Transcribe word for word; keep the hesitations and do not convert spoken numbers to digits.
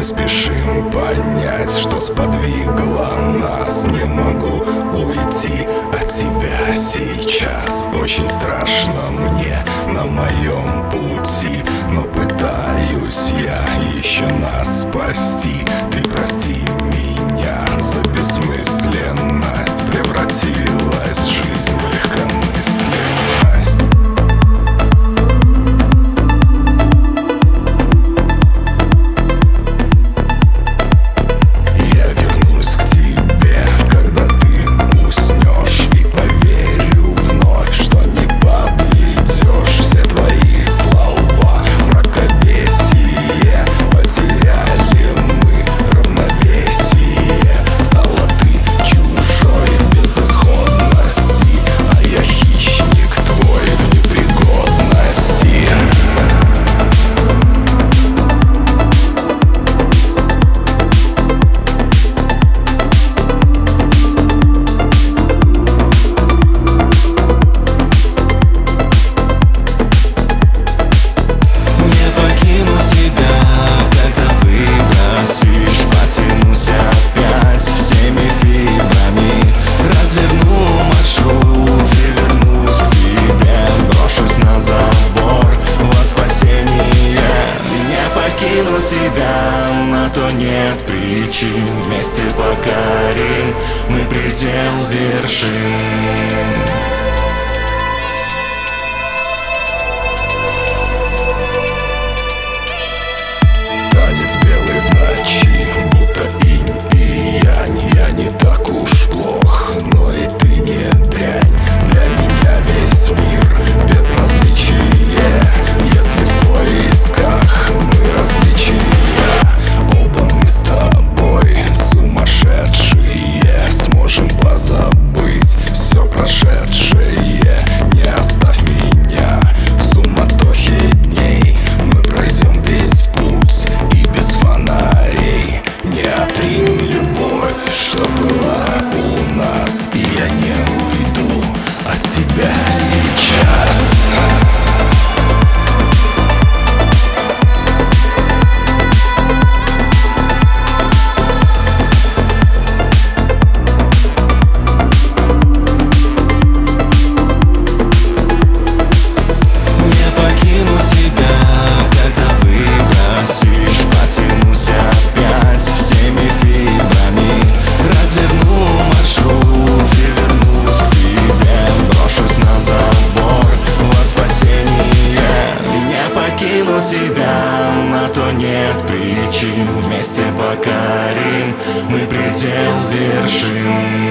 Мы спешим понять, что сподвигло нас. Не могу уйти от тебя сейчас. Очень страшно мне на моем пути, но пытаюсь я еще нас спасти. Ты прости меня за бессмысленность. Превратилась жизнь в легкомысленность. Тебя, на то нет причин. Вместе покорим мы предел вершин. Танец белый в ночи, будто инь и янь. Я не так уж плох, но и ты не дрянь. Для меня весь мир без различия. Если в поисках мы различия, оба мы с тобой сумасшедшие. Сможем позабыть все прошедшее. Не оставь меня в суматохе дней. Мы пройдем весь путь и без фонарей. Не отринь любовь, что была у нас, и я не уйду от тебя сейчас. Тебя, на то нет причин. Вместе покорим мы предел вершин.